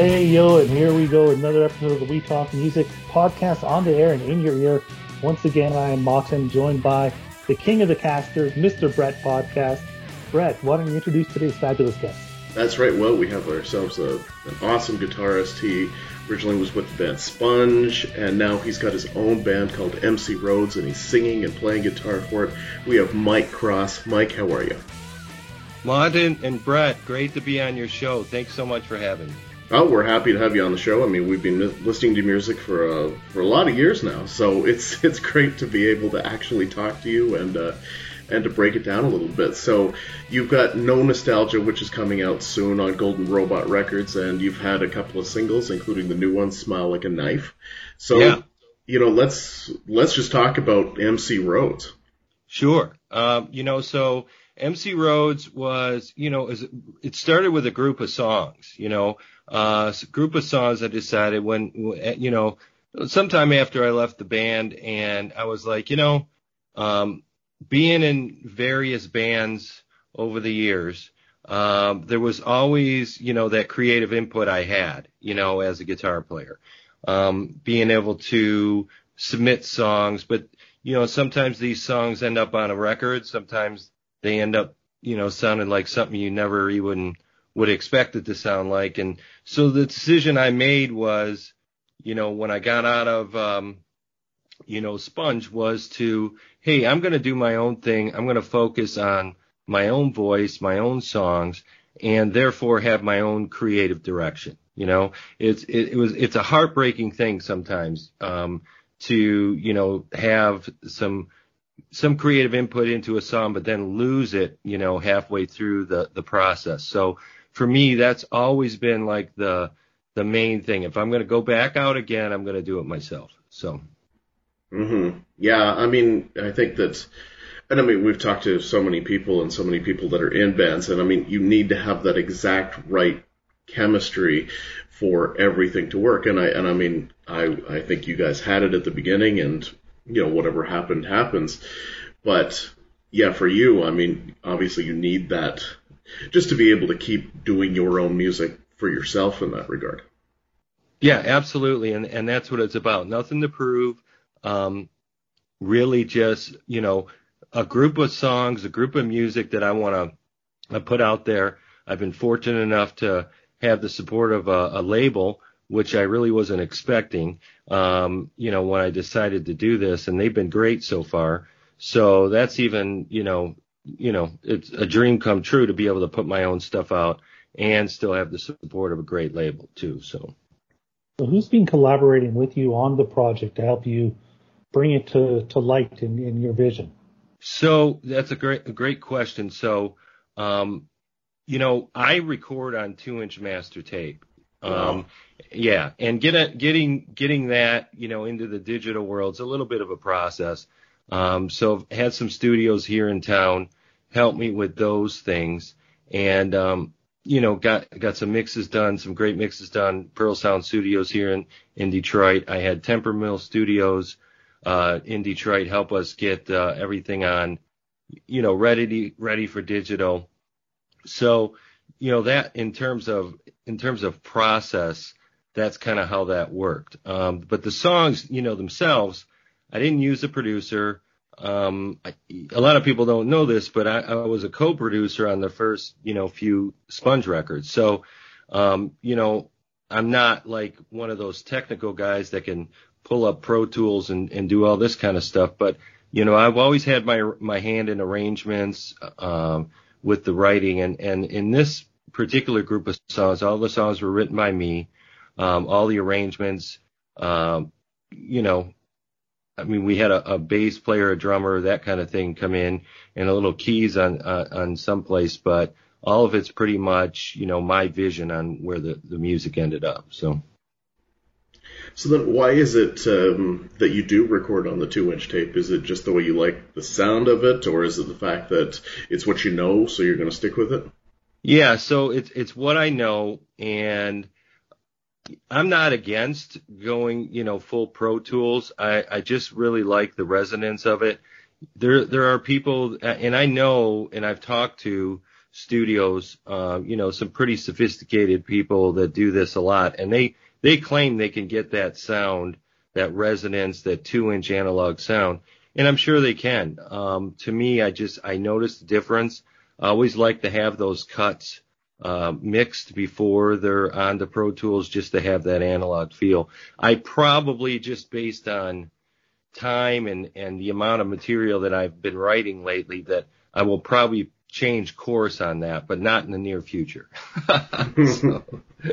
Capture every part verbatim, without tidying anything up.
Hey, yo, and here we go, another episode of the We Talk Music podcast on the air and in your ear. Once again, I am Martin, joined by the king of the casters, Mister Brett Podcast. Brett, why don't you introduce today's fabulous guest? That's right. Well, we have ourselves a, an awesome guitarist. He originally was with the band Sponge, and now he's got his own band called M C Rhodes, and he's singing and playing guitar for it. We have Mike Cross. Mike, how are you? Martin and Brett, great to be on your show. Thanks so much for having me. Oh, we're happy to have you on the show. I mean, we've been listening to music for uh, for a lot of years now, so it's it's great to be able to actually talk to you and uh, and to break it down a little bit. So you've got No Nostalgia, which is coming out soon on Golden Robot Records, and you've had a couple of singles, including the new one, Smile Like a Knife. So, yeah. you know, let's let's just talk about M C Rhodes. Sure. Um, you know, so M C Rhodes was, you know, it started with a group of songs, you know, uh, a group of songs I decided when, you know, sometime after I left the band, and I was like, you know, um, being in various bands over the years, um, there was always, you know, that creative input I had, you know, as a guitar player, um, being able to submit songs, but, you know, sometimes these songs end up on a record, sometimes they end up, you know, sounding like something you never even would expect it to sound like. And so the decision I made was, you know, when I got out of, um, you know, Sponge, was to, hey, I'm going to do my own thing. I'm going to focus on my own voice, my own songs, and therefore have my own creative direction. You know, it's, it, it was, it's a heartbreaking thing sometimes, um, to, you know, have some, some creative input into a song, but then lose it, you know, halfway through the, the process. So for me, that's always been like the, the main thing. If I'm going to go back out again, I'm going to do it myself. So. Mm-hmm. Yeah. I mean, I think that, and I mean, we've talked to so many people and so many people that are in bands, and I mean, you need to have that exact right chemistry for everything to work. And I, and I mean, I, I think you guys had it at the beginning, and, you know, whatever happened, happens. But yeah, for you, I mean, obviously you need that just to be able to keep doing your own music for yourself in that regard. Yeah, absolutely. And, and that's what it's about. Nothing to prove. Um, really just, you know, a group of songs, a group of music that I want to put out there. I've been fortunate enough to have the support of a, a label, which I really wasn't expecting, um, you know, when I decided to do this, and they've been great so far. So that's even, you know, you know, it's a dream come true to be able to put my own stuff out and still have the support of a great label too. So, So who's been collaborating with you on the project to help you bring it to, to light in, in your vision? So that's a great, a great question. So, um, you know, I record on two inch master tape. Um, Wow. yeah, and get a, getting, getting that, you know, into the digital world is a little bit of a process. Um, so I've had some studios here in town help me with those things, and, um, you know, got, got some mixes done, some great mixes done, Pearl Sound Studios here in, in Detroit. I had Temper Mill Studios, uh, in Detroit help us get, uh, everything on, you know, ready, to, ready for digital. So, you know, that in terms of, in terms of process, that's kind of how that worked. Um, but the songs, you know, themselves, I didn't use a producer. Um, I, a lot of people don't know this, but I, I was a co-producer on the first, you know, few Sponge records. So, um, you know, I'm not like one of those technical guys that can pull up Pro Tools and, and do all this kind of stuff. But, you know, I've always had my, my hand in arrangements, um, with the writing, and, and in this particular group of songs, all the songs were written by me, um, all the arrangements, um, you know, I mean, we had a, a bass player, a drummer, that kind of thing come in, and a little keys on, uh, on some place, but all of it's pretty much, you know, my vision on where the, the music ended up. So. So then why is it um, that you do record on the two-inch tape? Is it just the way you like the sound of it, or is it the fact that it's what you know, so you're going to stick with it? Yeah, so it's it's what I know, and I'm not against going, you know, full Pro Tools. I, I just really like the resonance of it. There there are people, and I know, and I've talked to studios, uh, you know, some pretty sophisticated people that do this a lot, and they, they claim they can get that sound, that resonance, that two inch analog sound. And I'm sure they can. Um, to me, I just, I noticed the difference. I always like to have those cuts, uh, mixed before they're on the Pro Tools just to have that analog feel. I probably, just based on time and, and the amount of material that I've been writing lately, that I will probably change course on that, but not in the near future. so.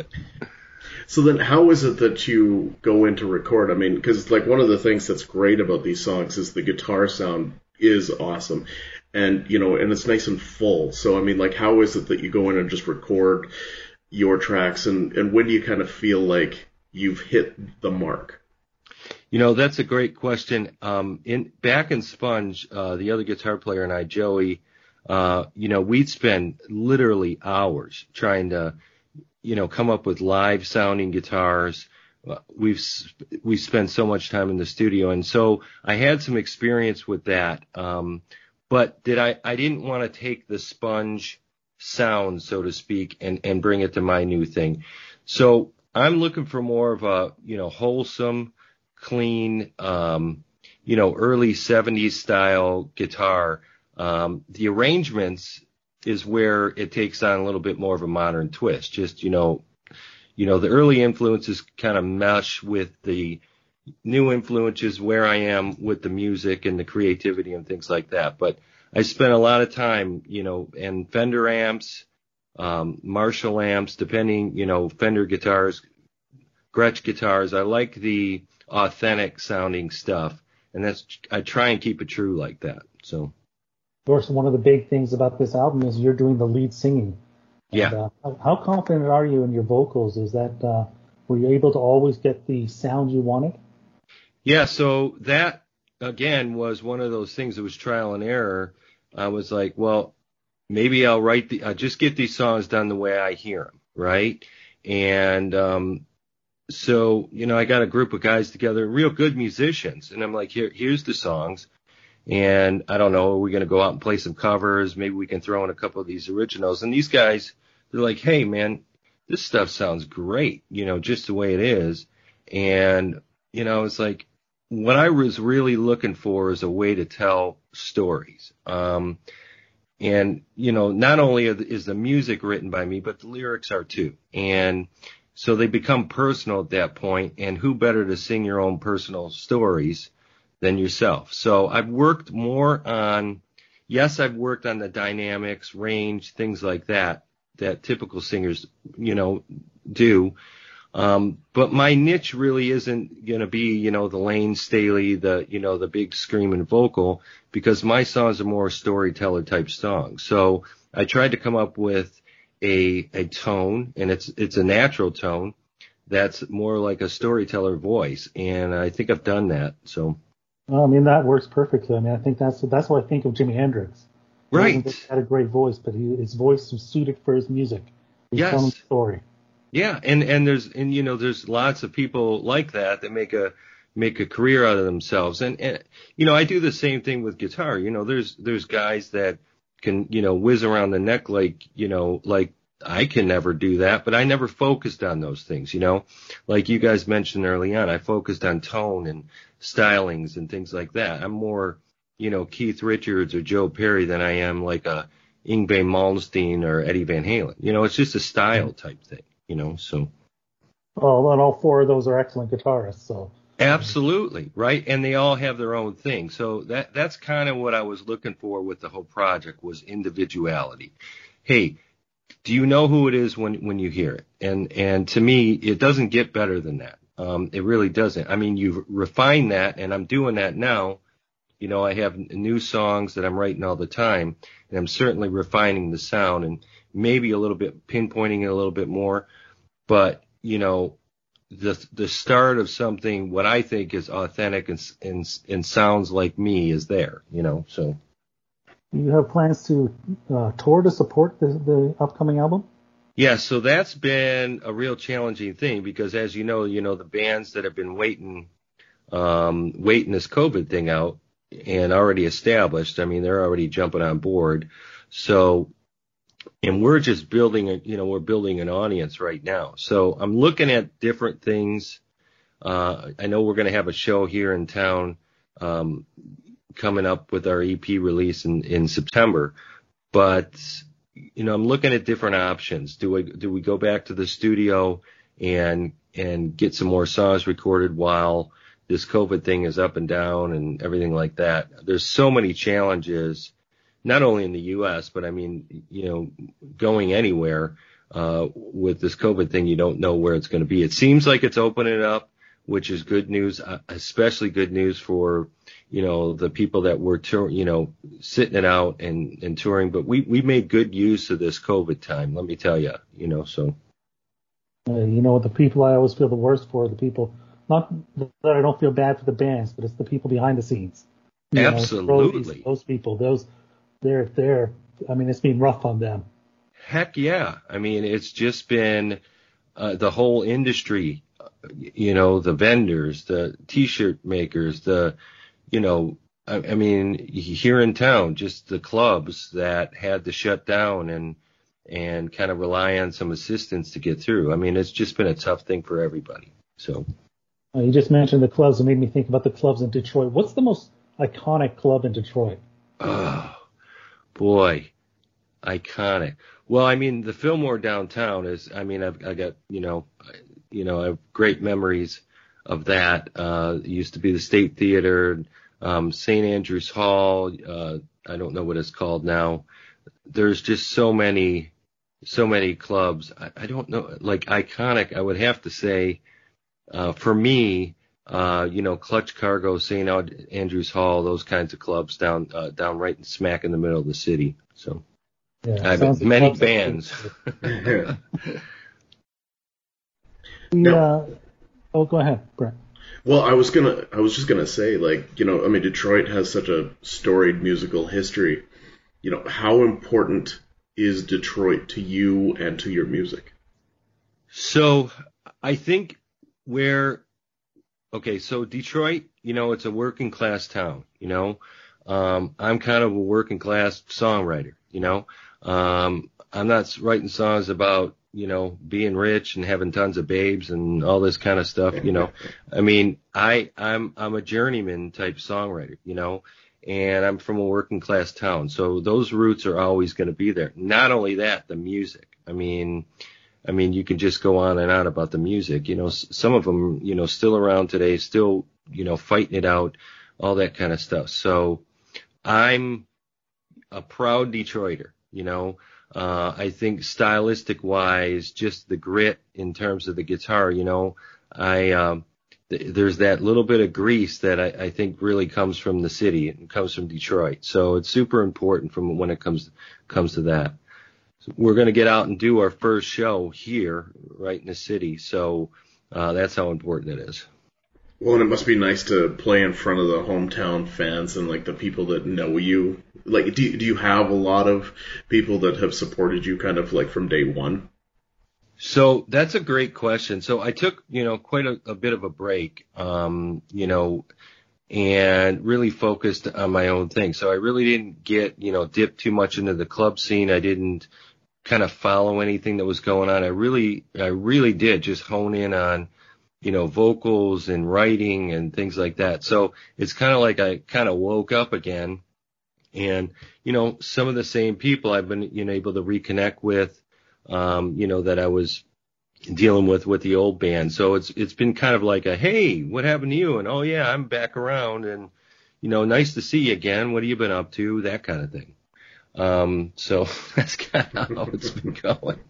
So then how is it that you go in to record? I mean, because like one of the things that's great about these songs is the guitar sound is awesome. And, you know, and it's nice and full. So, I mean, like, how is it that you go in and just record your tracks? And, and when do you kind of feel like you've hit the mark? You know, that's a great question. Um, in back in Sponge, uh, the other guitar player and I, Joey, uh, you know, we'd spend literally hours trying to, you know, come up with live sounding guitars. We've, we spent so much time in the studio. And so I had some experience with that. Um, but did I, I didn't want to take the Sponge sound, so to speak, and, and bring it to my new thing. So I'm looking for more of a, you know, wholesome, clean, um, you know, early seventies style guitar. Um, the arrangements is where it takes on a little bit more of a modern twist. Just, you know, you know, the early influences kind of mesh with the new influences where I am with the music and the creativity and things like that. But I spent a lot of time, you know, and Fender amps, um, Marshall amps, depending, you know, Fender guitars, Gretsch guitars. I like the authentic sounding stuff, and that's, I try and keep it true like that. So. Of course, one of the big things about this album is you're doing the lead singing. Yeah. And, uh, how, how confident are you in your vocals? Is that, uh, were you able to always get the sound you wanted? Yeah. So that, again, was one of those things that was trial and error. I was like, well, maybe I'll write the, I'll just get these songs done the way I hear them. Right. And, um, so, you know, I got a group of guys together, real good musicians. And I'm like, here, here's the songs. And I don't know, are we going to go out and play some covers? Maybe we can throw in a couple of these originals. And these guys, they're like, hey, man, this stuff sounds great, you know, just the way it is. And, you know, it's like what I was really looking for is a way to tell stories. Um, and, you know, not only is the music written by me, but the lyrics are too. And so they become personal at that point. And who better to sing your own personal stories than yourself? So I've worked more on, yes, I've worked on the dynamics, range, things like that, that typical singers, you know, do. Um, but my niche really isn't going to be, you know, the Lane Staley, the, you know, the big screaming vocal, because my songs are more storyteller type songs. So I tried to come up with a, a tone, and it's, it's a natural tone that's more like a storyteller voice. And I think I've done that. So. Well, I mean, that works perfectly. I mean, I think that's that's what I think of Jimi Hendrix. Right. He had a great voice, but he, his voice was suited for his music. He's yes. telling a story. Yeah, and and there's and you know there's lots of people like that that make a make a career out of themselves. And and you know I do the same thing with guitar. You know, there's there's guys that can you know whiz around the neck like you know like I can never do that, but I never focused on those things. You know, like you guys mentioned early on, I focused on tone and stylings and things like that. I'm more, you know, Keith Richards or Joe Perry than I am like a Yngwie Malmsteen or Eddie Van Halen. You know, it's just a style type thing, you know, so. Oh, and all four of those are excellent guitarists, so. Absolutely, right? And they all have their own thing. So that that's kind of what I was looking for with the whole project was individuality. Hey, do you know who it is when, when you hear it? And, and to me, it doesn't get better than that. Um, it really doesn't. I mean, you've refined that, and I'm doing that now. You know, I have new songs that I'm writing all the time, and I'm certainly refining the sound and maybe a little bit pinpointing it a little bit more. But, you know, the the start of something, what I think is authentic and and, and sounds like me is there, you know, so. You have plans to uh, tour to support the, the upcoming album? Yeah, so that's been a real challenging thing because, as you know, you know the bands that have been waiting, um, waiting this COVID thing out and already established. I mean, they're already jumping on board. So and we're just building a, you know, we're building an audience right now. So I'm looking at different things. Uh, I know we're going to have a show here in town, um, coming up with our E P release in, in September, but, you know, I'm looking at different options. Do we, do we go back to the studio and, and get some more songs recorded while this COVID thing is up and down and everything like that? There's so many challenges, not only in the U S, but I mean, you know, going anywhere, uh, with this COVID thing, you don't know where it's going to be. It seems like it's opening up, which is good news, uh, especially good news for, you know, the people that were, tour, you know, sitting it out and, and touring. But we, we made good use of this COVID time, let me tell you, you know, so. Uh, you know, the people I always feel the worst for, the people, not that I don't feel bad for the bands, but it's the people behind the scenes. You Absolutely. Know, those people, those, they're, they're, I mean, it's been rough on them. Heck yeah. I mean, it's just been, uh, the whole industry, you know, the vendors, the t-shirt makers, the, you know, I, I mean, here in town, just the clubs that had to shut down and, and kind of rely on some assistance to get through. I mean, it's just been a tough thing for everybody. So. Uh, you just mentioned the clubs. It made me think about the clubs in Detroit. What's the most iconic club in Detroit? Oh, boy. Iconic. Well, I mean, the Fillmore downtown is, I mean, I've, I got, you know, you know, I have great memories of that. Uh, it used to be the State Theater, um, Saint Andrews Hall. Uh, I don't know what it's called now. There's just so many, so many clubs. I, I don't know, like iconic, I would have to say, uh, for me, uh, you know, Clutch Cargo, Saint Andrews Hall, those kinds of clubs down, uh, down right smack in the middle of the city. So. Yeah, I have many bands. yeah. Uh, oh, go ahead, Brett. Well, I was gonna, I was just gonna say, like, you know, I mean, Detroit has such a storied musical history. You know, how important is Detroit to you and to your music? So, I think where, okay, so Detroit, you know, it's a working class town. You know, um, I'm kind of a working class songwriter. You know. Um, I'm not writing songs about, you know, being rich and having tons of babes and all this kind of stuff, you know. I mean, I, I'm, I'm a journeyman type songwriter, you know, and I'm from a working class town. So those roots are always going to be there. Not only that, the music. I mean, I mean, you can just go on and on about the music, you know, some of them, you know, still around today, still, you know, fighting it out, all that kind of stuff. So I'm a proud Detroiter. You know, uh, I think stylistic wise, just the grit in terms of the guitar, you know, I, um, th- there's that little bit of grease that I, I think really comes from the city and comes from Detroit. So it's super important from when it comes, comes to that. So we're going to get out and do our first show here right in the city. So, uh, that's how important it is. Well, and it must be nice to play in front of the hometown fans and like the people that know you. Like, do do you have a lot of people that have supported you kind of like from day one? So that's a great question. So I took, you know, quite a, a bit of a break, um, you know, and really focused on my own thing. So I really didn't get, you know, dip too much into the club scene. I didn't kind of follow anything that was going on. I really, I really did just hone in on, you know, vocals and writing and things like that. So it's kind of like I kind of woke up again and, you know, some of the same people I've been, you know, able to reconnect with, um, you know, that I was dealing with with the old band. So it's, it's been kind of like a, hey, what happened to you? And, oh yeah, I'm back around and, you know, nice to see you again. What have you been up to? That kind of thing. Um, so that's kind of how it's been going.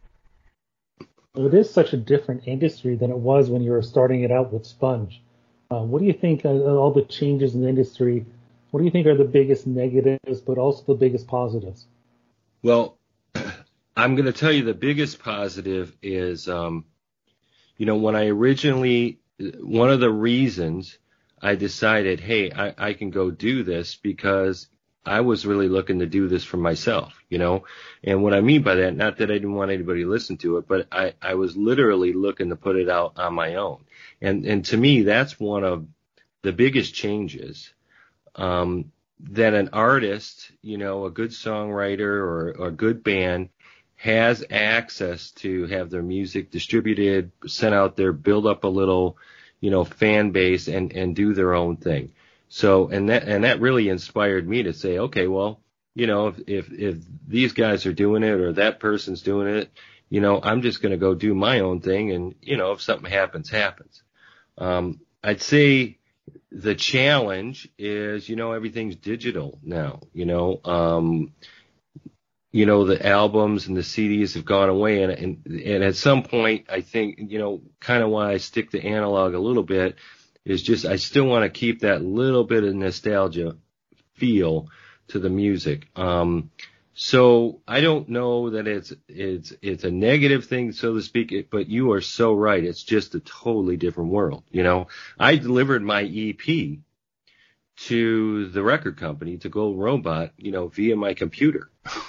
It is such a different industry than it was when you were starting it out with Sponge. Uh, what do you think of all the changes in the industry? What do you think are the biggest negatives, but also the biggest positives? Well, I'm going to tell you the biggest positive is, um, you know, when I originally, one of the reasons I decided, hey, I, I can go do this because I was really looking to do this for myself, you know, and what I mean by that, not that I didn't want anybody to listen to it, but I, I was literally looking to put it out on my own. And, and to me, that's one of the biggest changes. Um, that an artist, you know, a good songwriter or, or a good band has access to have their music distributed, sent out there, build up a little, you know, fan base and, and do their own thing. So, and that, and that really inspired me to say, okay, well, you know, if, if, if these guys are doing it or that person's doing it, you know, I'm just going to go do my own thing. And, you know, if something happens, happens. Um, I'd say the challenge is, you know, everything's digital now, you know, um, you know, the albums and the C Ds have gone away. And, and, and at some point, I think, you know, kind of why I stick to analog a little bit is just, I still want to keep that little bit of nostalgia feel to the music. Um, so I don't know that it's, it's, it's a negative thing, so to speak, but you are so right. It's just a totally different world. You know, I delivered my E P to the record company, to Golden Robot, you know, via my computer.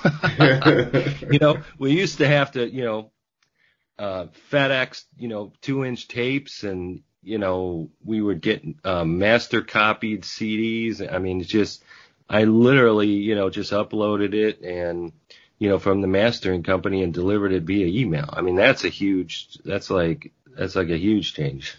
You know, we used to have to, you know, uh, FedEx, you know, two inch tapes, and, you know, we would get, um, master copied C Ds. I mean, it's just, I literally, you know, just uploaded it and, you know, from the mastering company and delivered it via email. I mean, that's a huge, that's like, that's like a huge change.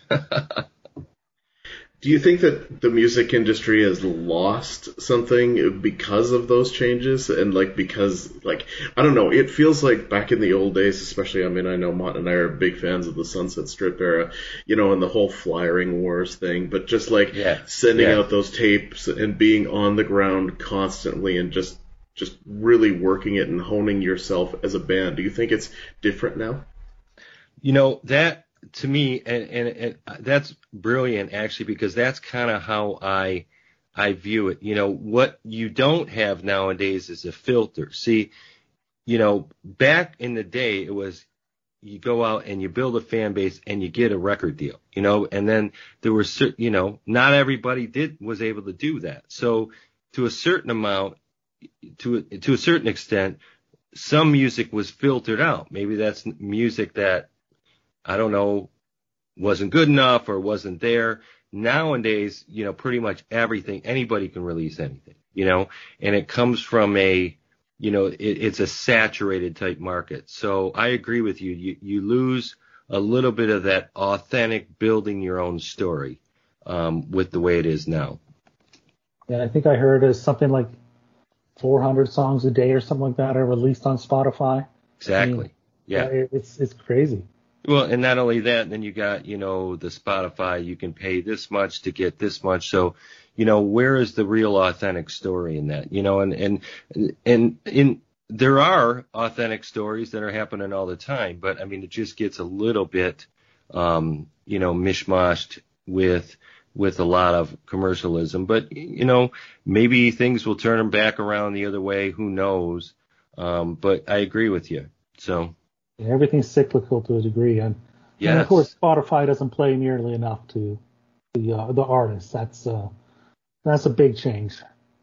Do you think that the music industry has lost something because of those changes? And like, because like, I don't know, it feels like back in the old days, especially, I mean, I know Mott and I are big fans of the Sunset Strip era, you know, and the whole flyering wars thing, but just like yeah. sending yeah. out those tapes and being on the ground constantly and just, just really working it and honing yourself as a band. Do you think it's different now? You know, that, to me, and, and, and that's brilliant, actually, because that's kind of how I I view it. You know, what you don't have nowadays is a filter. See, you know, back in the day, it was you go out and you build a fan base and you get a record deal, you know, and then there were certain, you know, not everybody did was able to do that. So to a certain amount, to to a certain extent, some music was filtered out. Maybe that's music that, I don't know, wasn't good enough or wasn't there. Nowadays, you know, pretty much everything, anybody can release anything, you know, and it comes from a, you know, it, it's a saturated type market. So I agree with you. You, you lose a little bit of that authentic building your own story, um, with the way it is now. Yeah, I think I heard it's something like four hundred songs a day or something like that are released on Spotify. Exactly. I mean, yeah. It, it's, it's crazy. Well, and not only that, then you got, you know, the Spotify, you can pay this much to get this much. So, you know, where is the real authentic story in that? You know, and, and, and in, there are authentic stories that are happening all the time, but I mean, it just gets a little bit, um, you know, mishmashed with, with a lot of commercialism, but, you know, maybe things will turn them back around the other way. Who knows? Um, but I agree with you. So. Yeah, everything's cyclical to a degree, and, yes. and of course Spotify doesn't play nearly enough to the uh, the artists. That's uh, that's a big change.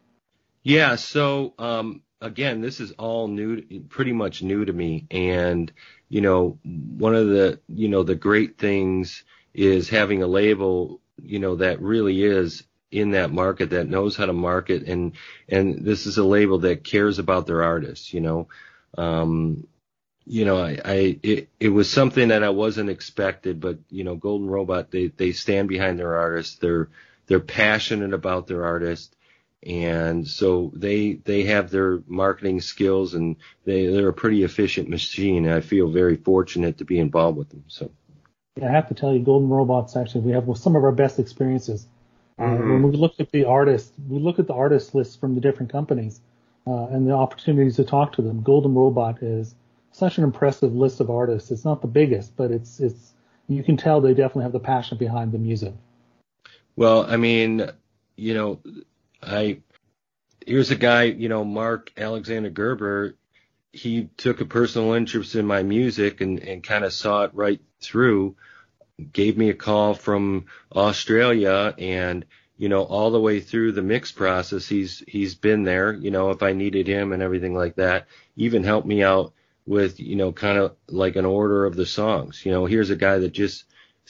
Yeah. So um, again, this is all new, pretty much new to me, and you know, one of the you know the great things is having a label, you know, that really is in that market, that knows how to market, and and this is a label that cares about their artists. You know. Um, You know, I, I, it, it was something that I wasn't expected, but, you know, Golden Robot, they, they stand behind their artists. They're, they're passionate about their artists. And so they, they have their marketing skills, and they, they're a pretty efficient machine. And I feel very fortunate to be involved with them. So. Yeah, I have to tell you, Golden Robots, actually, we have some of our best experiences. Mm-hmm. Uh, when we look at the artists, we look at the artist lists from the different companies, uh, and the opportunities to talk to them. Golden Robot is such an impressive list of artists. It's not the biggest, but it's it's you can tell they definitely have the passion behind the music. Well, I mean, you know, I here's a guy, you know, Mark Alexander Gerber. He took a personal interest in my music and, and kind of saw it right through. Gave me a call from Australia, and you know, all the way through the mix process, he's he's been there. You know, if I needed him and everything like that, even helped me out with, you know, kind of like an order of the songs. You know, here's a guy that just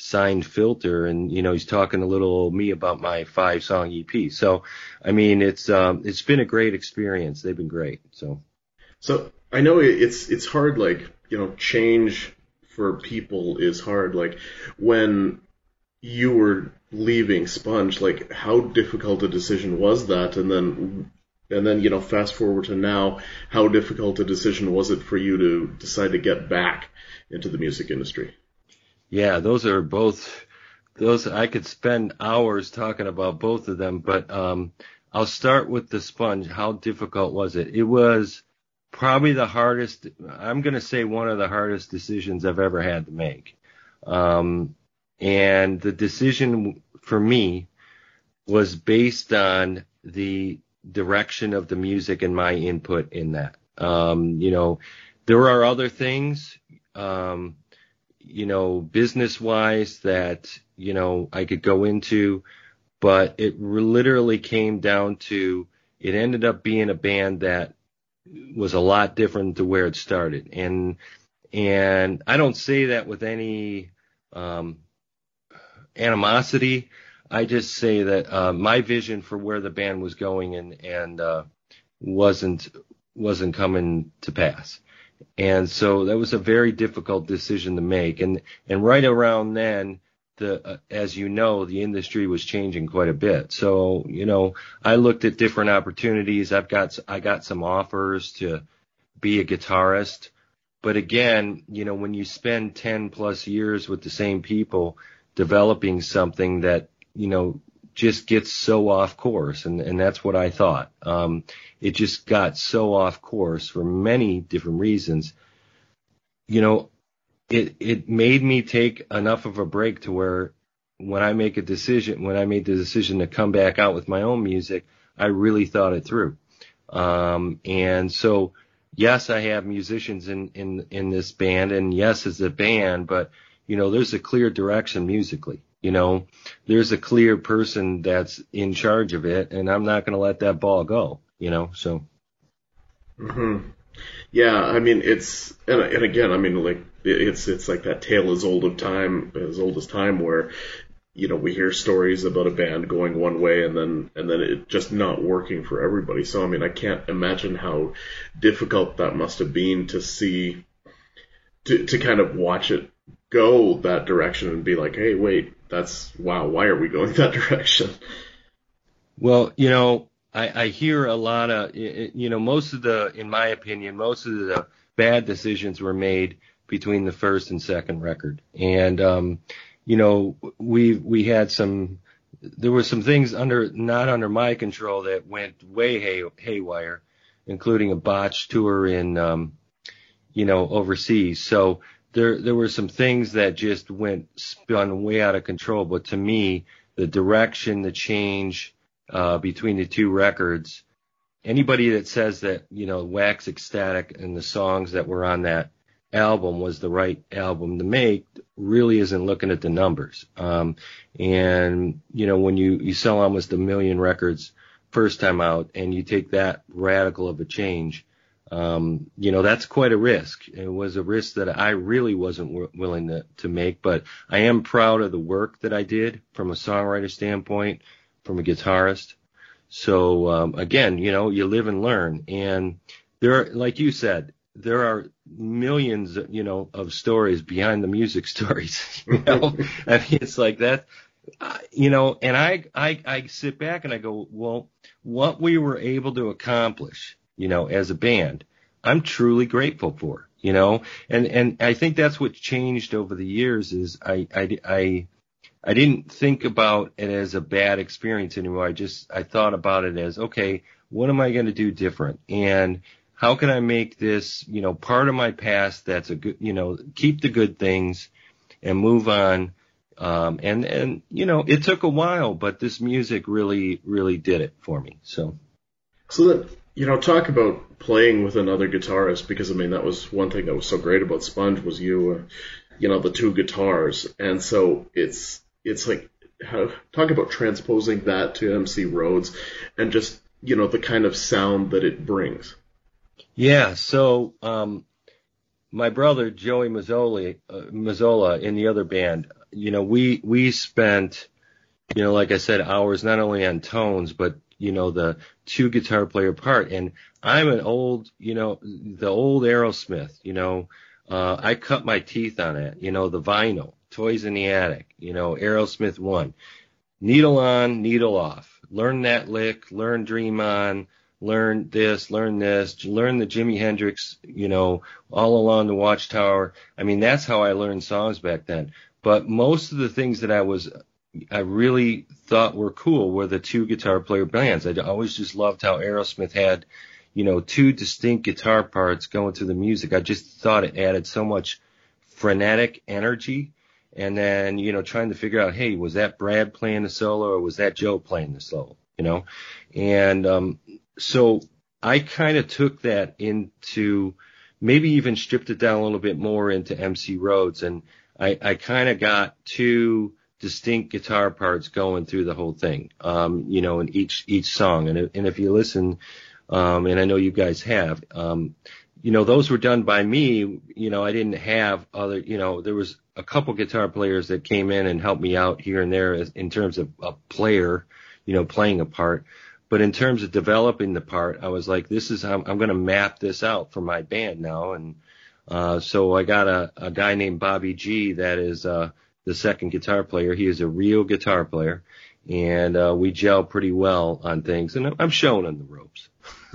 signed Filter, and you know he's talking to little old me about my five song E P. So, I mean, it's um, it's been a great experience. They've been great. So, so I know it's it's hard. Like, you know, change for people is hard. Like when you were leaving Sponge, like how difficult a decision was that? And then and then you know, fast forward to now, how difficult a decision was it for you to decide to get back into the music industry? Yeah, those are both, those, I could spend hours talking about both of them, but um, I'll start with the Sponge. How difficult was it? It was probably the hardest, I'm going to say one of the hardest decisions I've ever had to make. Um, and the decision for me was based on the direction of the music and my input in that. Um, you know, there are other things, um, you know, business-wise that, you know, I could go into, but it literally came down to, it ended up being a band that was a lot different to where it started. And, and I don't say that with any, um, animosity. I just say that, uh, my vision for where the band was going and, and, uh, wasn't, wasn't coming to pass. And so that was a very difficult decision to make. And, and right around then, the, uh, as you know, the industry was changing quite a bit. So, you know, I looked at different opportunities. I've got, I got some offers to be a guitarist. But again, you know, when you spend ten plus years with the same people developing something that, you know, just gets so off course. And, and that's what I thought. Um, it just got so off course for many different reasons. You know, it, it made me take enough of a break to where when I make a decision, when I made the decision to come back out with my own music, I really thought it through. Um, and so, yes, I have musicians in, in, in this band, and yes, it's a band, but, you know, there's a clear direction musically. You know, there's a clear person that's in charge of it, and I'm not going to let that ball go, you know, so. Mm-hmm. Yeah, I mean, it's, and, and again, I mean, like, it's, it's like that tale as old of time, as old as time, where, you know, we hear stories about a band going one way and then, and then it just not working for everybody. So, I mean, I can't imagine how difficult that must have been to see, to, to kind of watch it go that direction and be like, hey, wait, that's, wow, why are we going that direction? Well, you know, I, I hear a lot of, you know, most of the, in my opinion, most of the bad decisions were made between the first and second record. And, um, you know, we, we had some, there were some things under, not under my control that went way hay, haywire, including a botched tour in, um, you know, overseas. So, There, there were some things that just went spun way out of control. But to me, the direction, the change, uh, between the two records, anybody that says that, you know, Wax Ecstatic and the songs that were on that album was the right album to make really isn't looking at the numbers. Um, and, you know, when you, you sell almost a million records first time out and you take that radical of a change, Um, you know, that's quite a risk. It was a risk that I really wasn't w- willing to, to make, but I am proud of the work that I did from a songwriter standpoint, from a guitarist. So, um, again, you know, you live and learn. And there are, like you said, there are millions, you know, of stories behind the music stories, you know, I mean, it's like that, uh, you know, and I, I, I sit back and I go, well, what we were able to accomplish, you know, as a band, I'm truly grateful for, you know, and, and I think that's what changed over the years is I, I, I, I didn't think about it as a bad experience anymore. I just, I thought about it as, okay, what am I going to do different? And how can I make this, you know, part of my past that's a good, you know, keep the good things and move on. Um, and, and, you know, it took a while, but this music really, really did it for me. So. So that, you know, talk about playing with another guitarist, because, I mean, that was one thing that was so great about Sponge was you, uh, you know, the two guitars. And so it's, it's like, how, talk about transposing that to M C Rhodes and just, you know, the kind of sound that it brings. Yeah. So, um, my brother Joey Mazzola, uh, Mazzola in the other band, you know, we we spent, you know, like I said, hours not only on tones, but you know, the two guitar player part. And I'm an old, you know, the old Aerosmith, you know, uh, I cut my teeth on it, you know, the vinyl, Toys in the Attic, you know, Aerosmith one, needle on, needle off, learn that lick, learn Dream On, learn this, learn this, learn the Jimi Hendrix, you know, All Along the Watchtower. I mean, that's how I learned songs back then. But most of the things that I was, I really thought were cool were the two guitar player bands. I always just loved how Aerosmith had, you know, two distinct guitar parts going through the music. I just thought it added so much frenetic energy. And then, you know, trying to figure out, hey, was that Brad playing the solo or was that Joe playing the solo, you know? And um, so I kind of took that into, maybe even stripped it down a little bit more into M C Rhodes. And I, I kind of got two distinct guitar parts going through the whole thing, um, you know, in each each song. And, and if you listen, um, and I know you guys have, um, you know, those were done by me. You know, I didn't have other, you know, there was a couple guitar players that came in and helped me out here and there as, in terms of a player, you know, playing a part. But in terms of developing the part, I was like, this is, I'm, I'm going to map this out for my band now. And uh, so I got a, a guy named Bobby G that is uh, the second guitar player. He is a real guitar player. And uh, we gel pretty well on things. And I'm showing him the ropes.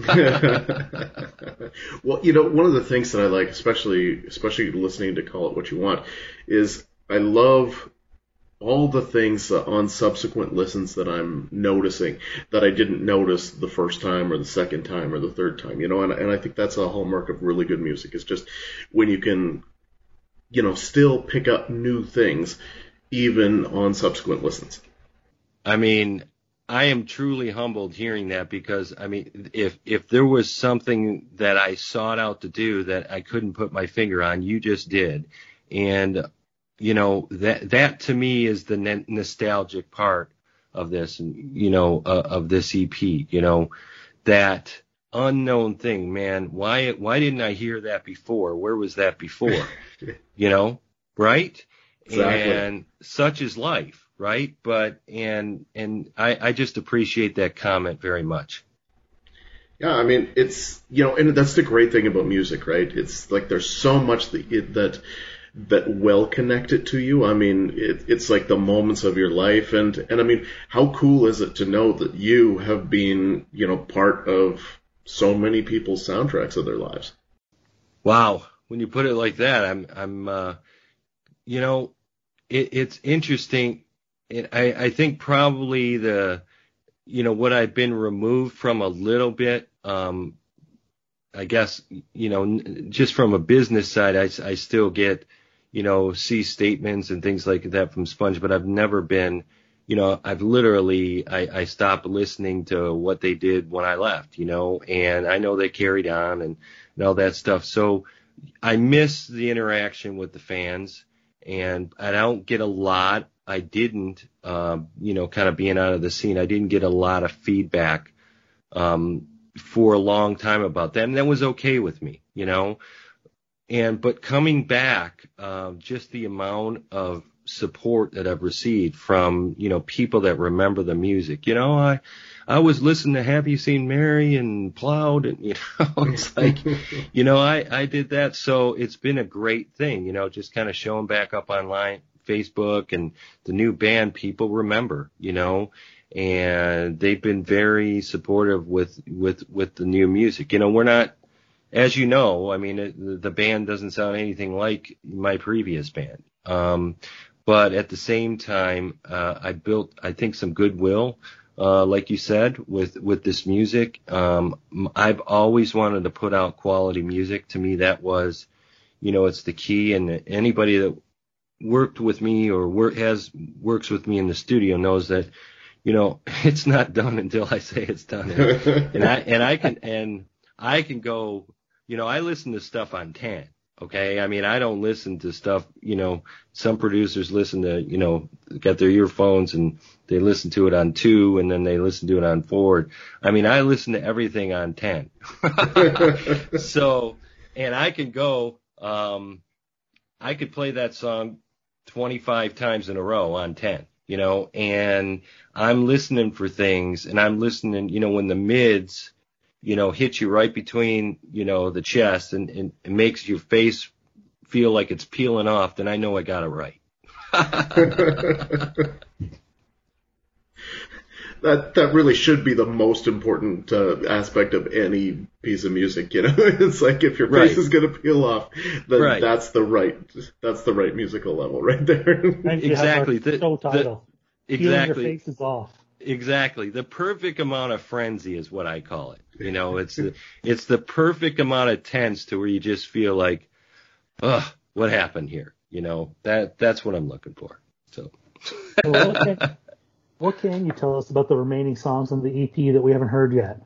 Well, you know, one of the things that I like, especially especially listening to Call It What You Want, is I love all the things uh, on subsequent listens that I'm noticing that I didn't notice the first time or the second time or the third time, you know, and, and I think that's a hallmark of really good music. It's just when you can, you know, still pick up new things even on subsequent listens. I mean, I am truly humbled hearing that because, I mean, if if there was something that I sought out to do that I couldn't put my finger on, you just did. And, you know, that that to me is the n- nostalgic part of this, you know, uh, of this E P, you know, that unknown thing, man. Why why didn't I hear that before? Where was that before? You know, right? Exactly. And such is life. Right. But and and I, I just appreciate that comment very much. Yeah, I mean, it's, you know, and that's the great thing about music, right? It's like there's so much that it, that that well connected to you. I mean, it, it's like the moments of your life. And, and I mean, how cool is it to know that you have been, you know, part of so many people's soundtracks of their lives? Wow. When you put it like that, I'm I'm uh, you know, it, it's interesting. And I, I think probably the, you know, what I've been removed from a little bit, um, I guess, you know, just from a business side, I, I still get, you know, see statements and things like that from Sponge, but I've never been, you know, I've literally, I, I stopped listening to what they did when I left, you know, and I know they carried on and, and all that stuff. So I miss the interaction with the fans and I don't get a lot. I didn't, uh, you know, kind of being out of the scene, I didn't get a lot of feedback um, for a long time about that. And that was okay with me, you know. And but coming back, uh, just the amount of support that I've received from, you know, people that remember the music. You know, I I was listening to Have You Seen Mary and Plowed, and, you know, it's like, you know, I, I did that. So it's been a great thing, you know, just kind of showing back up online. Facebook and the new band, people remember, you know, and they've been very supportive with, with, with the new music. You know, we're not, as you know, I mean, it, the band doesn't sound anything like my previous band. Um, but at the same time, uh, I built, I think, some goodwill, uh, like you said, with, with this music. Um, I've always wanted to put out quality music. To me, that was, you know, it's the key. And anybody that worked with me or work, has works with me in the studio knows that, you know, it's not done until I say it's done. And, and I and I can and I can go, you know, I listen to stuff on ten. Okay, I mean, I don't listen to stuff. You know, some producers listen to, you know, got their earphones and they listen to it on two, and then they listen to it on four. I mean, I listen to everything on ten. So, and I can go um, I could play that song twenty-five times in a row on ten, you know, and I'm listening for things, and I'm listening, you know, when the mids, you know, hit you right between, you know, the chest, and, and it makes your face feel like it's peeling off, then I know I got it right. That that really should be the most important uh, aspect of any piece of music, you know. It's like if your face Right. is going to peel off, then Right. that's the right that's the right musical level right there. And you Exactly. have our The- show the- title. Peeling Exactly. Your face is off. Exactly. The perfect amount of frenzy is what I call it. You know, it's the, it's the perfect amount of tense to where you just feel like, ugh, what happened here? You know, that that's what I'm looking for. So. So what, can, what can you tell us about the remaining songs on the E P that we haven't heard yet?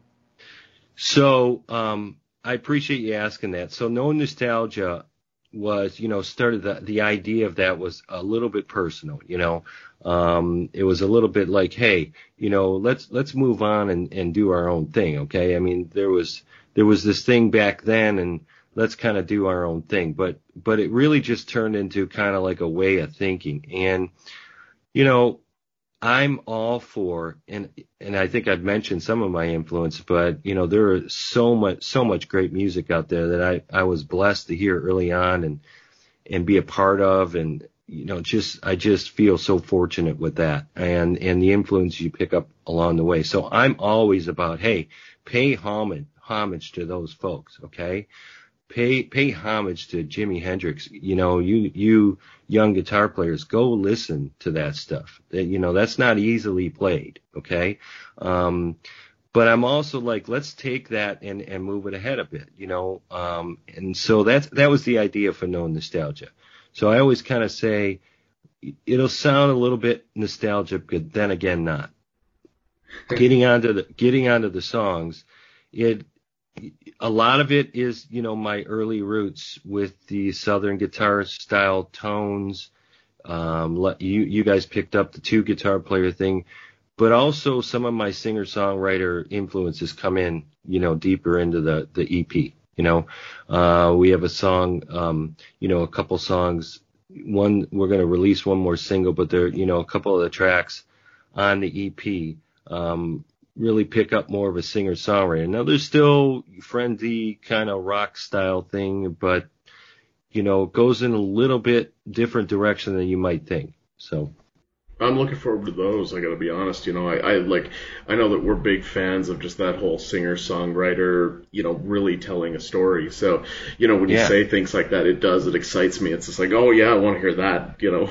So, um, I appreciate you asking that. So No Nostalgia was, you know, started the, the idea of that was a little bit personal, you know. Um, it was a little bit like, hey, you know, let's, let's move on and, and do our own thing. Okay. I mean, there was, there was this thing back then, and let's kind of do our own thing, but, but it really just turned into kind of like a way of thinking. And, you know, I'm all for, and, and I think I've mentioned some of my influence, but, you know, there is so much, so much great music out there that I, I was blessed to hear early on and, and be a part of. And, you know, just, I just feel so fortunate with that and, and the influence you pick up along the way. So I'm always about, hey, pay homage, homage to those folks. Okay. Pay, pay homage to Jimi Hendrix. You know, you, you young guitar players, go listen to that stuff. You know, that's not easily played. Okay. Um, but I'm also like, let's take that and, and move it ahead a bit, you know? Um, and so that's, that was the idea for No Nostalgia. So I always kind of say it'll sound a little bit nostalgic, but then again, not. Getting onto the, getting onto the songs, it, a lot of it is, you know, my early roots with the Southern guitar style tones. Um, you, you guys picked up the two guitar player thing, but also some of my singer songwriter influences come in, you know, deeper into the, the E P, you know, uh, we have a song, um, you know, a couple songs, one, we're going to release one more single, but there, you know, a couple of the tracks on the E P, um, really pick up more of a singer-songwriter. Now, there's still friendly kind of rock style thing, but, you know, it goes in a little bit different direction than you might think. So I'm looking forward to those. I got to be honest. You know, I, I like, I know that we're big fans of just that whole singer-songwriter, you know, really telling a story. So, you know, when you Yeah. say things like that, it does, it excites me. It's just like, oh yeah, I want to hear that, you know,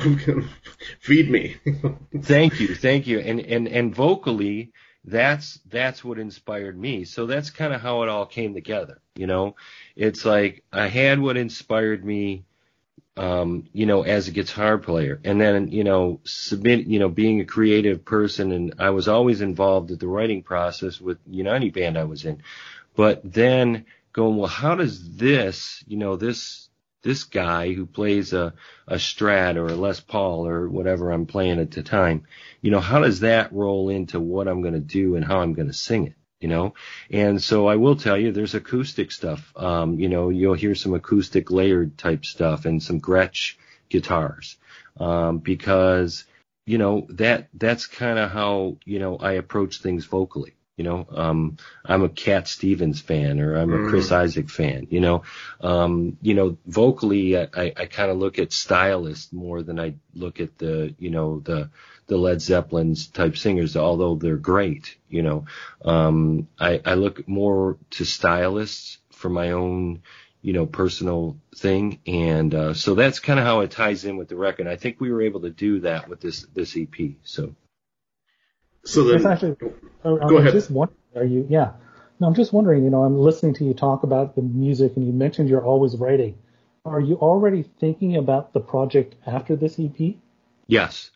feed me. Thank you. Thank you. And, and, and vocally, that's, that's what inspired me. So that's kind of how it all came together. You know, it's like I had what inspired me, um, you know, as a guitar player, and then, you know, submit, you know, being a creative person. And I was always involved with the writing process with, you know, any band I was in, but then going, well, how does this, you know, this, this guy who plays a, a Strat or a Les Paul or whatever I'm playing at the time, you know, how does that roll into what I'm going to do and how I'm going to sing it, you know? And so I will tell you, there's acoustic stuff. Um, you know, you'll hear some acoustic layered type stuff and some Gretsch guitars, um, because, you know, that, that's kind of how, you know, I approach things vocally. You know, um, I'm a Cat Stevens fan, or I'm a Chris Isaac fan, you know, um, you know, vocally, I, I, I kind of look at stylists more than I look at the, you know, the, the Led Zeppelin's type singers, although they're great, you know, um, I, I look more to stylists for my own, you know, personal thing. And, uh, so that's kind of how it ties in with the record. I think we were able to do that with this, this E P. So. So then, It's actually, uh, go I'm ahead. just wondering, are you, yeah. No, I'm just wondering, you know, I'm listening to you talk about the music, and you mentioned you're always writing. Are you already thinking about the project after this E P? Yes.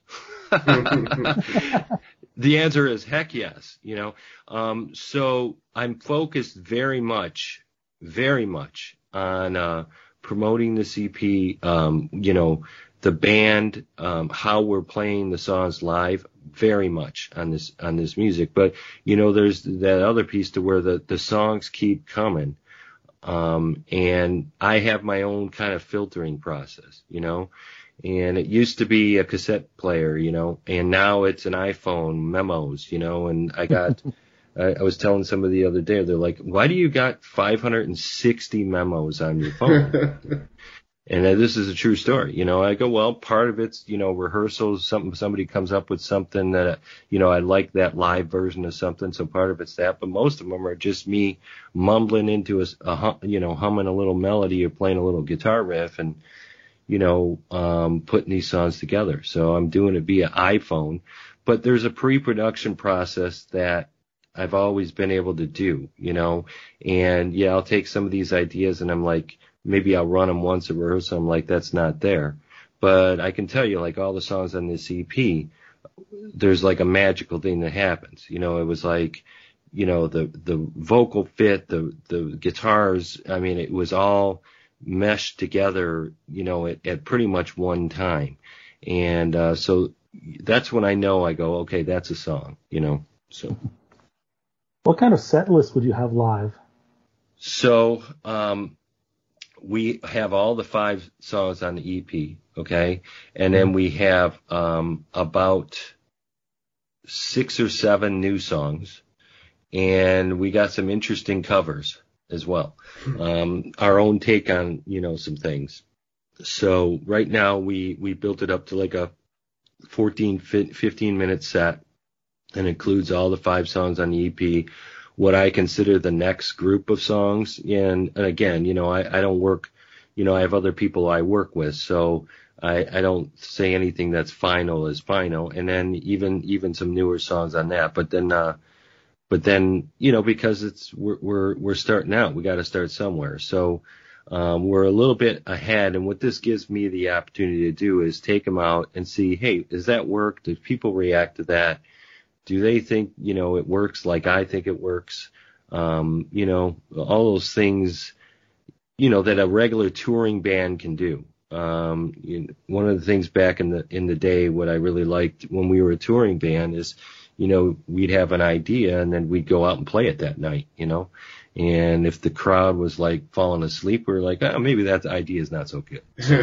The answer is heck yes. You know, um, so I'm focused very much, very much on, uh, promoting the C P, um, you know, the band, um, how we're playing the songs live, very much on this, on this music. But, you know, there's that other piece to where the, the songs keep coming. Um, and I have my own kind of filtering process, you know, and it used to be a cassette player, you know, and now it's an iPhone memos, you know, and I got, I, I was telling somebody the other day, they're like, why do you got five hundred sixty memos on your phone? And uh, this is a true story. You know, I go, well, part of it's, you know, rehearsals, something, somebody comes up with something that, you know, I like that live version of something. So part of it's that, but most of them are just me mumbling into a, a hum, you know, humming a little melody or playing a little guitar riff and, you know, um, putting these songs together. So I'm doing it via iPhone, but there's a pre-production process that I've always been able to do, you know, and yeah, I'll take some of these ideas and I'm like, maybe I'll run them once a rehearsal. I'm like, that's not there. But I can tell you, like all the songs on this E P, there's like a magical thing that happens. You know, it was like, you know, the, the vocal fit, the, the guitars, I mean, it was all meshed together, you know, at, at pretty much one time. And, uh, so that's when I know I go, okay, that's a song, you know, so. What kind of set list would you have live? So, um, we have all the five songs on the E P, okay? And then we have um, about six or seven new songs, and we got some interesting covers as well. Um, our own take on, you know, some things. So right now we, we built it up to like a fourteen, fifteen minute set and includes all the five songs on the E P. What I consider the next group of songs. And, and again, you know, I, I don't work, you know, I have other people I work with, so I, I don't say anything that's final is final. And then even, even some newer songs on that. But then, uh, but then, you know, because it's, we're, we're, we're starting out, we got to start somewhere. So, um, we're a little bit ahead. And what this gives me the opportunity to do is take them out and see, hey, does that work? Do people react to that? Do they think, you know, it works like I think it works? Um, you know, all those things, you know, that a regular touring band can do. Um, you know, one of the things back in the, in the day, what I really liked when we were a touring band is, you know, we'd have an idea and then we'd go out and play it that night, you know, and if the crowd was like falling asleep, we we're like, oh, maybe that idea is not so good.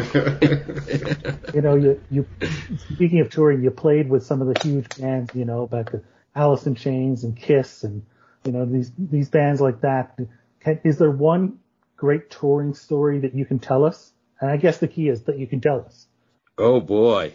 You know, you, you, speaking of touring, you played with some of the huge bands, you know, back to Alice in Chains and Kiss and, you know, these, these bands like that. Can, is there one great touring story that you can tell us? And I guess the key is that you can tell us. Oh boy.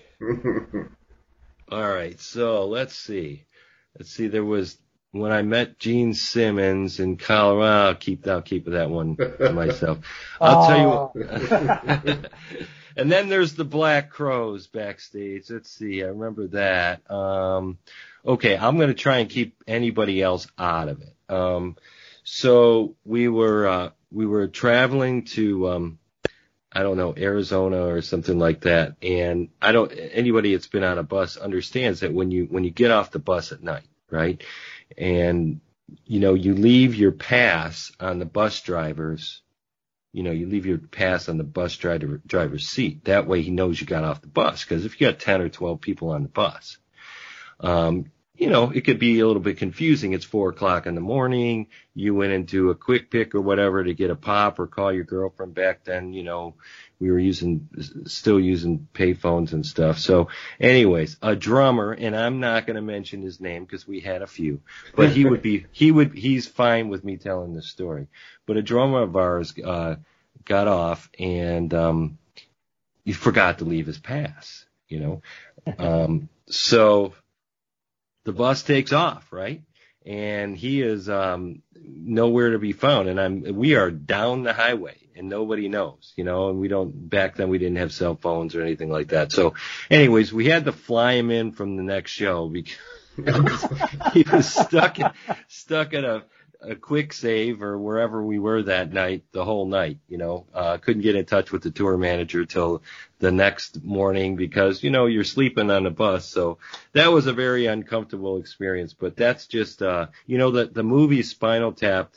All right. So let's see. Let's see. There was, when I met Gene Simmons in Colorado, I'll keep, I'll keep that one to myself. I'll oh. tell you what. And then there's the Black Crowes backstage. Let's see. I remember that. Um, okay. I'm going to try and keep anybody else out of it. Um, so we were, uh, we were traveling to, um, I don't know, Arizona or something like that. And I don't, anybody that's been on a bus understands that when you, when you get off the bus at night, right? And, you know, you leave your pass on the bus driver's, you know, you leave your pass on the bus driver, driver's seat. That way he knows you got off the bus. Cause if you got ten or twelve people on the bus, um, you know, it could be a little bit confusing. It's four o'clock in the morning. You went into a quick pick or whatever to get a pop or call your girlfriend. Back then, you know, we were using, still using pay phones and stuff. So anyways, a drummer, and I'm not going to mention his name because we had a few, but he would be, he would, he's fine with me telling this story. But a drummer of ours, uh, got off and, um, he forgot to leave his pass, you know. Um, so, the bus takes off, right? And he is um nowhere to be found. And I'm we are down the highway and nobody knows, you know, and we don't back then we didn't have cell phones or anything like that. So anyways, we had to fly him in from the next show because he was stuck in, stuck at a a quick save or wherever we were that night, the whole night, you know, uh, couldn't get in touch with the tour manager till the next morning because, you know, you're sleeping on the bus. So that was a very uncomfortable experience, but that's just, uh, you know, the, the movie Spinal Tap,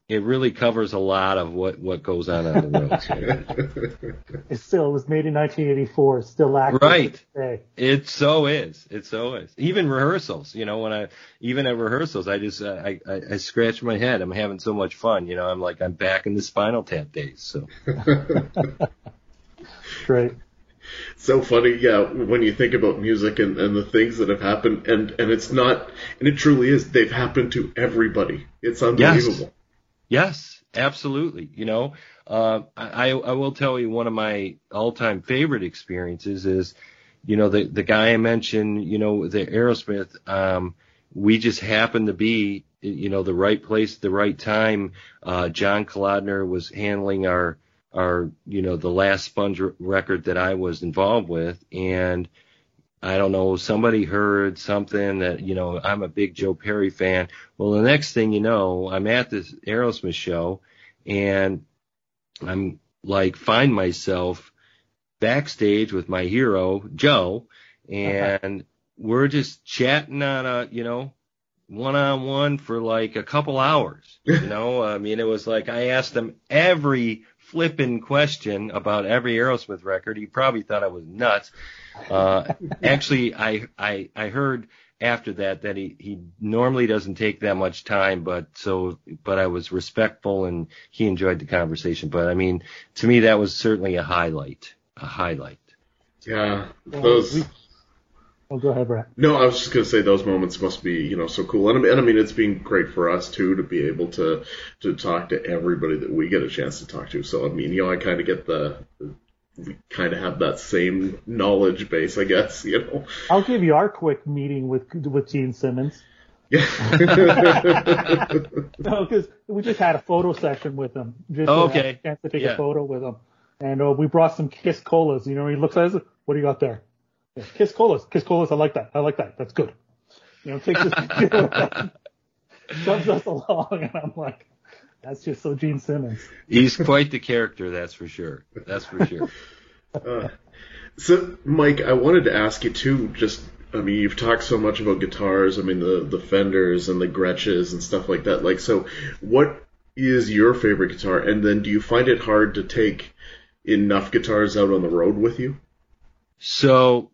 it really covers a lot of what, what goes on on the road. It's still, it was made in nineteen eighty-four. It's still active Right. today. It so is. It so is. Even rehearsals, you know, when I, even at rehearsals, I just, uh, I, I, I scratch my head. I'm having so much fun. You know, I'm like, I'm back in the Spinal Tap days. So. Great. So funny, yeah, when you think about music and, and the things that have happened, and, and it's not, and it truly is, they've happened to everybody. It's unbelievable. Yes, yes, absolutely. You know, uh, I, I will tell you one of my all-time favorite experiences is, you know, the, the guy I mentioned, you know, the Aerosmith, um, we just happened to be, you know, the right place at the right time. Uh, John Kolodner was handling our, our, you know, the last Sponge record that I was involved with. And I don't know, somebody heard something that, you know, I'm a big Joe Perry fan. Well, the next thing you know, I'm at this Aerosmith show and I'm like, find myself backstage with my hero, Joe, and uh-huh. we're just chatting on a, you know, one-on-one for like a couple hours, you know. I mean, it was like I asked him every flippin' question about every Aerosmith record. He probably thought I was nuts. Uh, actually, I, I, I heard after that that he, he normally doesn't take that much time, but so, but I was respectful and he enjoyed the conversation. But I mean, to me, that was certainly a highlight, a highlight. Yeah. Those. Oh, go ahead, Brett. No, I was just going to say those moments must be, you know, so cool. And, and I mean, it's been great for us, too, to be able to, to talk to everybody that we get a chance to talk to. So, I mean, you know, I kind of get the, we kind of have that same knowledge base, I guess, you know. I'll give you our quick meeting with with Gene Simmons. Yeah. No, because we just had a photo session with him. Just oh, uh, okay. Had a chance to take yeah. a photo with him. And uh, we brought some Kiss Colas. You know, he looks at us, what do you got there? Yeah, Kiss Colas, Kiss Colas. I like that. I like that. That's good. You know, takes us, you know, shoves us along, and I'm like, that's just so Gene Simmons. He's quite the character, that's for sure. That's for sure. Uh, so, Mike, I wanted to ask you too. Just, I mean, you've talked so much about guitars. I mean, the the Fenders and the Gretches and stuff like that. Like, so, what is your favorite guitar? And then, do you find it hard to take enough guitars out on the road with you? So,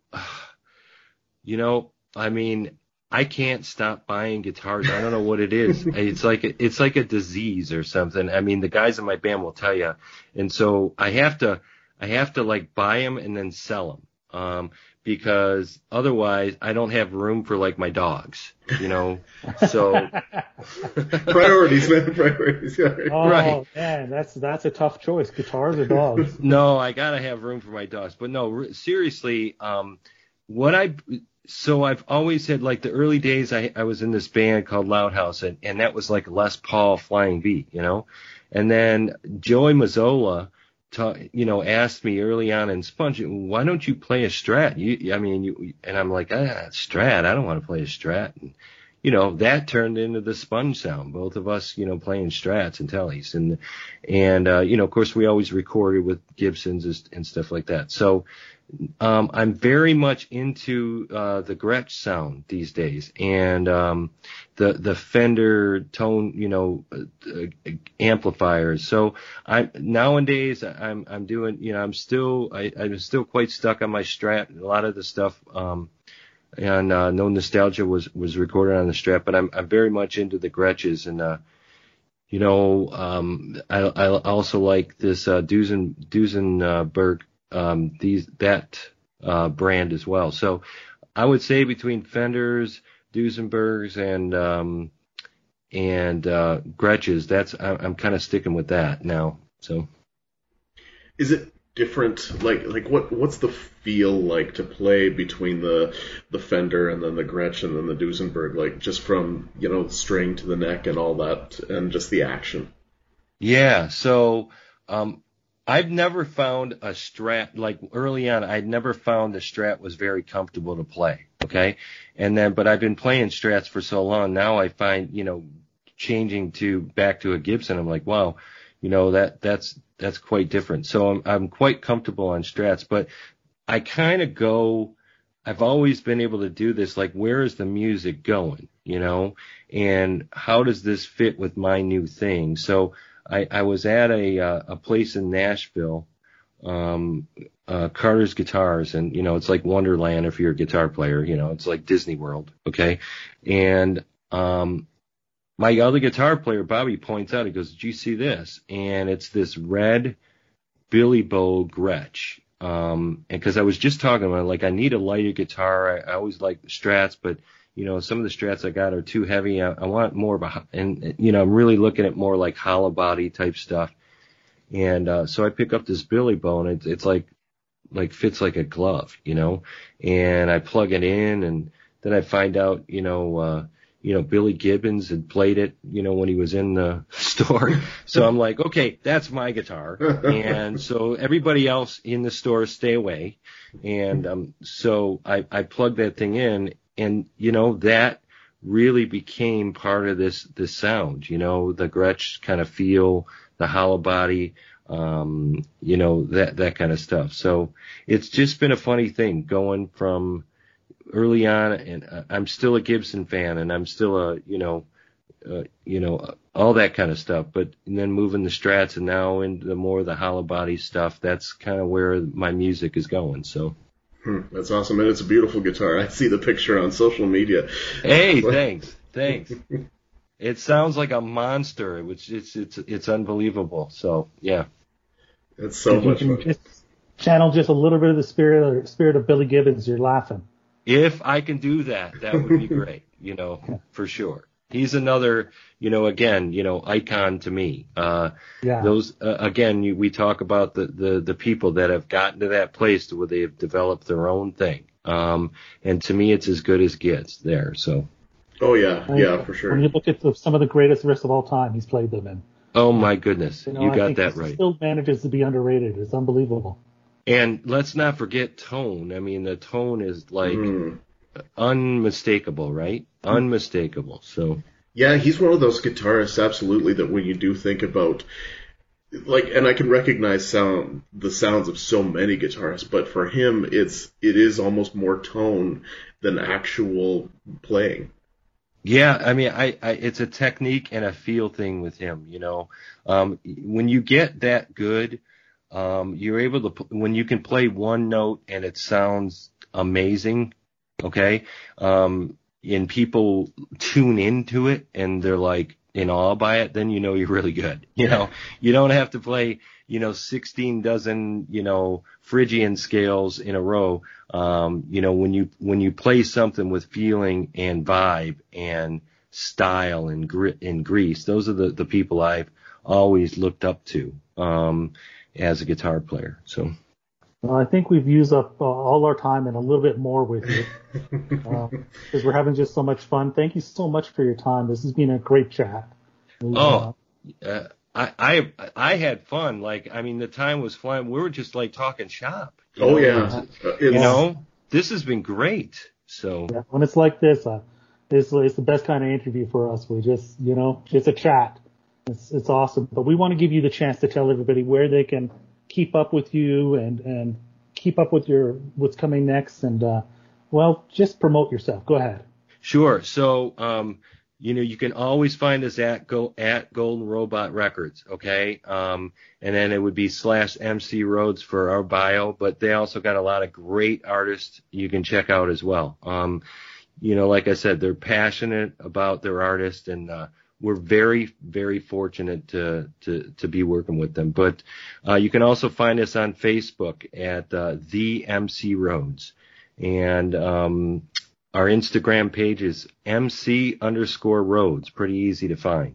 you know, I mean, I can't stop buying guitars. I don't know what it is. It's like a, it's like a disease or something. I mean, the guys in my band will tell you. And so I have to, I have to like buy them and then sell them. Um, because otherwise I don't have room for like my dogs, you know, so. Priorities, man, priorities. Yeah. Oh, right. Man, that's, that's a tough choice. Guitars or dogs? No, I gotta have room for my dogs, but no, re- seriously, um, what I, so I've always had like the early days I, I was in this band called Loud House and, and that was like Les Paul Flying V, you know, and then Joey Mazzola, Ta- you know, asked me early on in Sponge, why don't you play a Strat? You, I mean, you, and I'm like, ah, Strat, I don't want to play a Strat. And, you know, that turned into the Sponge sound, both of us, you know, playing Strats and Tellys. And, and, uh, you know, of course we always recorded with Gibsons and stuff like that. So, um, I'm very much into, uh, the Gretsch sound these days and, um, the, the Fender tone, you know, uh, amplifiers. So I, nowadays I'm, I'm doing, you know, I'm still, I, I'm still quite stuck on my Strat. A lot of the stuff, um, and, uh, No Nostalgia was, was recorded on the Strat, but I'm, I'm very much into the Gretches and, uh, you know, um, I, I also like this, uh, Dusen, Duesenberg, um, these, that, uh, brand as well. So I would say between Fenders, Duesenbergs and, um, and, uh, Gretches, that's, I'm, I'm kind of sticking with that now. So. Is it different? Like, like what, what's the feel like to play between the, the Fender and then the Gretsch and then the Duesenberg? Like just from, you know, string to the neck and all that and just the action. Yeah. So, um, I've never found a Strat, like early on, I'd never found the Strat was very comfortable to play. Okay. And then, but I've been playing Strats for so long. Now I find, you know, changing to back to a Gibson, I'm like, wow, you know, that, that's, that's quite different. So I'm, I'm quite comfortable on Strats, but I kind of go, I've always been able to do this, like, where is the music going? you know, and how does this fit with my new thing? So I, I was at a, uh, a place in Nashville, um, uh, Carter's Guitars, and, you know, it's like Wonderland if you're a guitar player, you know, it's like Disney World. Okay. And, um, my other guitar player, Bobby, points out, he goes, did you see this? And it's this red Billy Bo Gretsch. Um, and cause I was just talking about, like, I need a lighter guitar. I, I always like the Strats, but, you know, some of the Strats I got are too heavy. I, I want more of a, and, you know, I'm really looking at more like hollow body type stuff. And, uh, so I pick up this Billy Bo, and it's, it's like, like fits like a glove, you know, and I plug it in, and then I find out, you know, uh, you know, Billy Gibbons had played it, you know, when he was in the store. So I'm like, okay, that's my guitar. And so everybody else in the store, stay away. And, um, so I, I plugged that thing in, and, you know, that really became part of this, this sound, you know, the Gretsch kind of feel, the hollow body, um, you know, that, that kind of stuff. So it's just been a funny thing going from early on, and I'm still a Gibson fan, and I'm still a, you know, uh, you know, all that kind of stuff. But and then moving the Strats, and now into the more the hollow body stuff, that's kind of where my music is going. So. Hmm, that's awesome, and it's a beautiful guitar. I see the picture on social media. Hey, thanks, thanks. It sounds like a monster, which it's it's it's unbelievable. So yeah, it's so if much you can fun. Just channel just a little bit of the spirit or spirit of Billy Gibbons, you're laughing. If I can do that, that would be great, you know, for sure. He's another, you know, again, you know, icon to me. Uh, yeah. Those, uh, again, you, we talk about the, the, the people that have gotten to that place to where they have developed their own thing. Um, and to me, it's as good as gets there. So. Oh yeah, yeah, for sure. When you look at the, some of the greatest riffs of all time, he's played them in. Oh my goodness, you, know, you I got think that he right. Still manages to be underrated. It's unbelievable. And let's not forget tone. I mean, the tone is like mm. unmistakable, right? Mm. Unmistakable. So. Yeah, he's one of those guitarists, absolutely, that when you do think about, like, and I can recognize sound, the sounds of so many guitarists, but for him, it's, it is almost more tone than actual playing. Yeah, I mean, I, I, it's a technique and a feel thing with him, you know. Um, when you get that good, um, you're able to, when you can play one note and it sounds amazing, okay, um, and people tune into it and they're like in awe by it, then you know you're really good. You know, you don't have to play, you know, sixteen dozen, you know, Phrygian scales in a row. Um, you know, when you, when you play something with feeling and vibe and style and grit and grease, those are the, the people I've always looked up to, um, as a guitar player. So. Well, I think we've used up uh, all our time and a little bit more with you because uh, we're having just so much fun. Thank you so much for your time. This has been a great chat. We, oh, uh, I, I, I had fun. Like, I mean, the time was flying. We were just like talking shop. Oh know? yeah. It's, you know, this has been great. So yeah, when it's like this, uh, it's, it's the best kind of interview for us. We just, you know, just a chat. It's, it's awesome. But we want to give you the chance to tell everybody where they can keep up with you and, and keep up with your, what's coming next. And, uh, well, just promote yourself. Go ahead. Sure. So, um, you know, you can always find us at go at Golden Robot Records. Okay. Um, and then it would be slash M C Rhodes for our bio, but they also got a lot of great artists you can check out as well. Um, you know, like I said, they're passionate about their artist, and, uh, we're very, very fortunate to, to, to be working with them. But, uh, you can also find us on Facebook at, uh, the M C Rhodes. And, um, our Instagram page is M C underscore Rhodes. Pretty easy to find.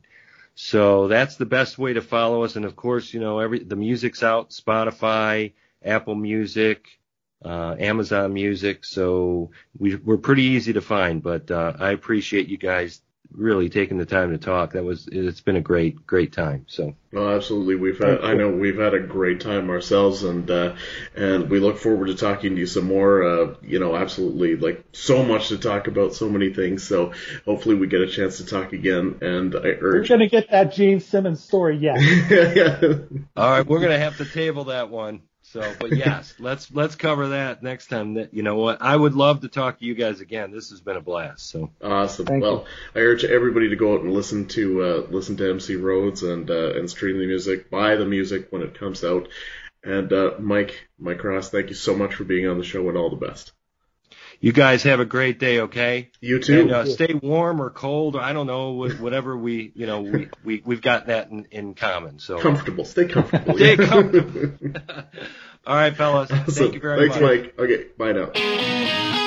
So that's the best way to follow us. And of course, you know, every, the music's out, Spotify, Apple Music, uh, Amazon Music. So we, we're pretty easy to find, but, uh, I appreciate you guys really taking the time to talk. That was, it's been a great, great time. So. Oh, absolutely. We've had, I know we've had a great time ourselves, and, uh, and we look forward to talking to you some more. Uh, you know, absolutely, like, so much to talk about, so many things. So hopefully we get a chance to talk again. And I urge. We're going to get that Gene Simmons story yet. Yeah. All right. We're going to have to table that one. So, but yes, let's let's cover that next time. That you know what, I would love to talk to you guys again. This has been a blast. So awesome. Thank well, you. I urge everybody to go out and listen to uh, listen to M C Rhodes and uh, and stream the music, buy the music when it comes out. And uh, Mike, Mike Ross, thank you so much for being on the show, and all the best. You guys have a great day, okay? You too. And uh, stay warm or cold, or I don't know, whatever we, you know, we, we, we've got that in, in common. So comfortable. Stay comfortable. Stay comfortable. All right, fellas. Awesome. Thank you very Thanks, much. Thanks, Mike. Okay, bye now.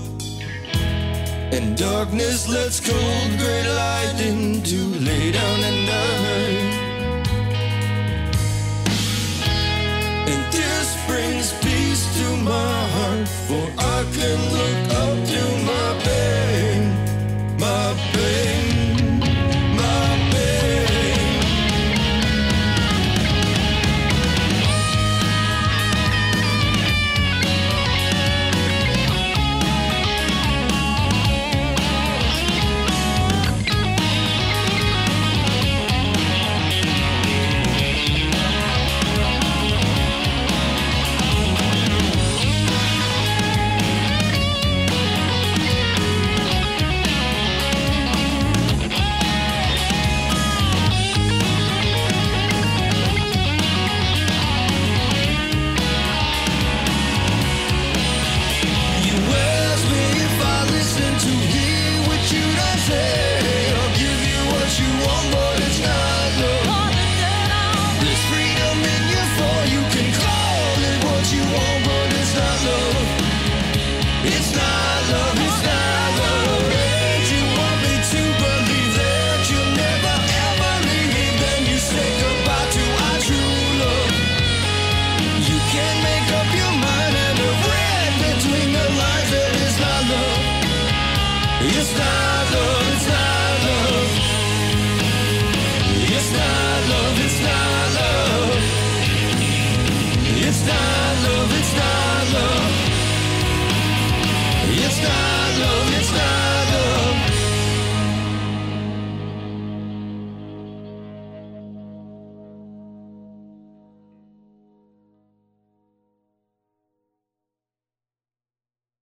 Darkness lets cold gray light in to lay down and